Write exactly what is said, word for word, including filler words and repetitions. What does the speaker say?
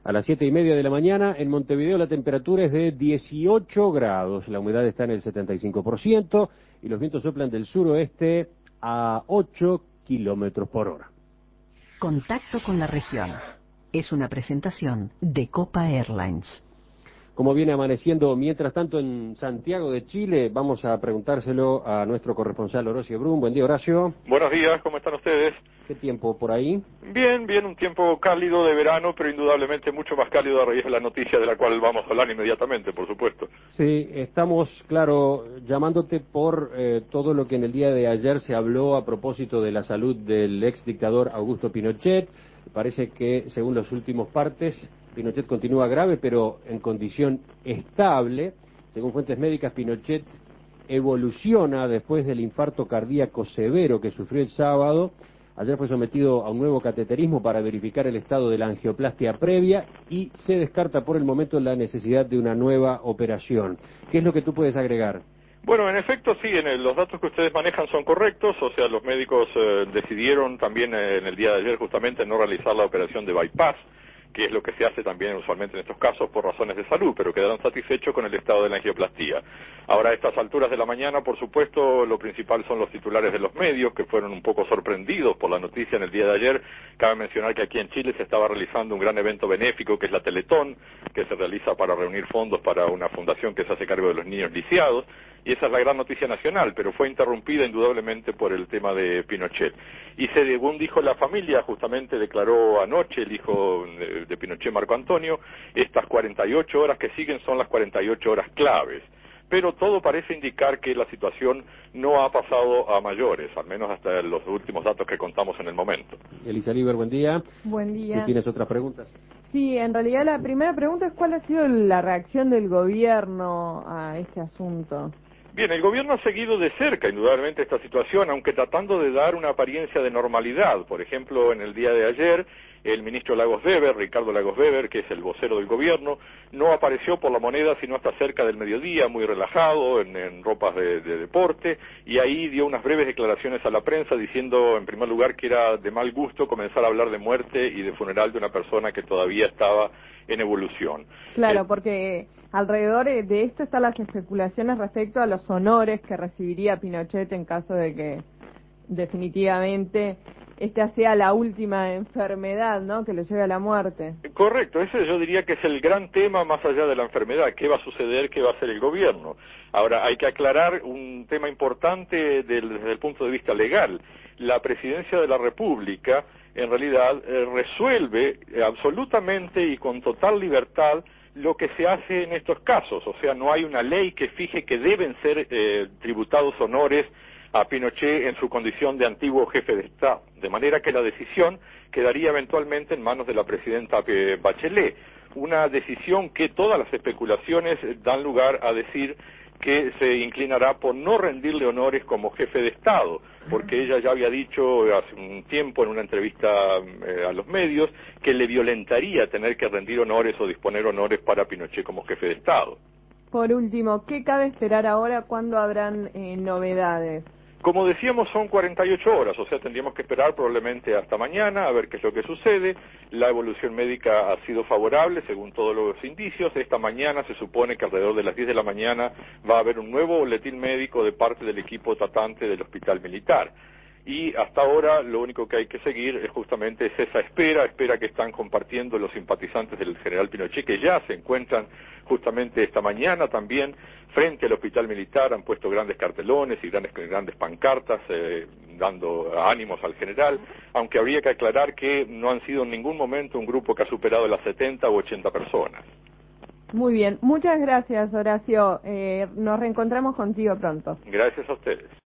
A las siete y media de la mañana, en Montevideo la temperatura es de dieciocho grados, la humedad está en el setenta y cinco por ciento y los vientos soplan del suroeste a ocho kilómetros por hora. Contacto con la región. Es una presentación de Copa Airlines. Como viene amaneciendo, mientras tanto, en Santiago de Chile, vamos a preguntárselo a nuestro corresponsal Horacio Brum. Buen día, Horacio. Buenos días, ¿cómo están ustedes? ¿Qué tiempo por ahí? Bien, bien, un tiempo cálido de verano, pero indudablemente mucho más cálido a raíz de la noticia de la cual vamos a hablar inmediatamente, por supuesto. Sí, estamos, claro, llamándote por eh, todo lo que en el día de ayer se habló a propósito de la salud del ex dictador Augusto Pinochet. Parece que, según los últimos partes, Pinochet continúa grave, pero en condición estable. Según fuentes médicas, Pinochet evoluciona después del infarto cardíaco severo que sufrió el sábado. Ayer fue sometido a un nuevo cateterismo para verificar el estado de la angioplastia previa y se descarta por el momento la necesidad de una nueva operación. ¿Qué es lo que tú puedes agregar? Bueno, en efecto, sí, en el, los datos que ustedes manejan son correctos, o sea, los médicos eh, decidieron también eh, en el día de ayer justamente no realizar la operación de bypass, que es lo que se hace también usualmente en estos casos por razones de salud, pero quedaron satisfechos con el estado de la angioplastía. Ahora, a estas alturas de la mañana, por supuesto, lo principal son los titulares de los medios, que fueron un poco sorprendidos por la noticia en el día de ayer. Cabe mencionar que aquí en Chile se estaba realizando un gran evento benéfico, que es la Teletón, que se realiza para reunir fondos para una fundación que se hace cargo de los niños lisiados, y esa es la gran noticia nacional, pero fue interrumpida indudablemente por el tema de Pinochet. Y según dijo la familia, justamente declaró anoche el hijo de, de Pinochet, Marco Antonio, estas cuarenta y ocho horas que siguen son las cuarenta y ocho horas claves. Pero todo parece indicar que la situación no ha pasado a mayores, al menos hasta los últimos datos que contamos en el momento. Elisa Liber, buen día. Buen día. ¿Tú tienes otras preguntas? Sí, en realidad la primera pregunta es cuál ha sido la reacción del gobierno a este asunto. Bien, el gobierno ha seguido de cerca, indudablemente, esta situación, aunque tratando de dar una apariencia de normalidad. Por ejemplo, en el día de ayer, el ministro Lagos Weber, Ricardo Lagos Weber, que es el vocero del gobierno, no apareció por la Moneda sino hasta cerca del mediodía, muy relajado, en, en ropas de, de deporte, y ahí dio unas breves declaraciones a la prensa diciendo, en primer lugar, que era de mal gusto comenzar a hablar de muerte y de funeral de una persona que todavía estaba en evolución. Claro, Eh, porque alrededor de esto están las especulaciones respecto a los honores que recibiría Pinochet en caso de que definitivamente esta sea la última enfermedad, ¿no?, que lo lleve a la muerte. Correcto, ese yo diría que es el gran tema más allá de la enfermedad, qué va a suceder, qué va a hacer el gobierno. Ahora, hay que aclarar un tema importante del, desde el punto de vista legal. La Presidencia de la República, en realidad, eh, resuelve eh, absolutamente y con total libertad lo que se hace en estos casos. O sea, no hay una ley que fije que deben ser eh, tributados honores a Pinochet en su condición de antiguo jefe de Estado, de manera que la decisión quedaría eventualmente en manos de la presidenta Bachelet, una decisión que todas las especulaciones dan lugar a decir que se inclinará por no rendirle honores como jefe de Estado, porque ella ya había dicho hace un tiempo en una entrevista eh, a los medios que le violentaría tener que rendir honores o disponer honores para Pinochet como jefe de Estado. Por último, ¿qué cabe esperar ahora? ¿Cuándo habrán eh, novedades? Como decíamos, son cuarenta y ocho horas, o sea, tendríamos que esperar probablemente hasta mañana a ver qué es lo que sucede. La evolución médica ha sido favorable, según todos los indicios. Esta mañana se supone que alrededor de las diez de la mañana va a haber un nuevo boletín médico de parte del equipo tratante del Hospital Militar. Y hasta ahora lo único que hay que seguir es justamente es esa espera, espera que están compartiendo los simpatizantes del general Pinochet, que ya se encuentran justamente esta mañana también frente al Hospital Militar, han puesto grandes cartelones y grandes, grandes pancartas eh, dando ánimos al general, aunque habría que aclarar que no han sido en ningún momento un grupo que ha superado las setenta u ochenta personas. Muy bien, muchas gracias, Horacio. Eh, nos reencontramos contigo pronto. Gracias a ustedes.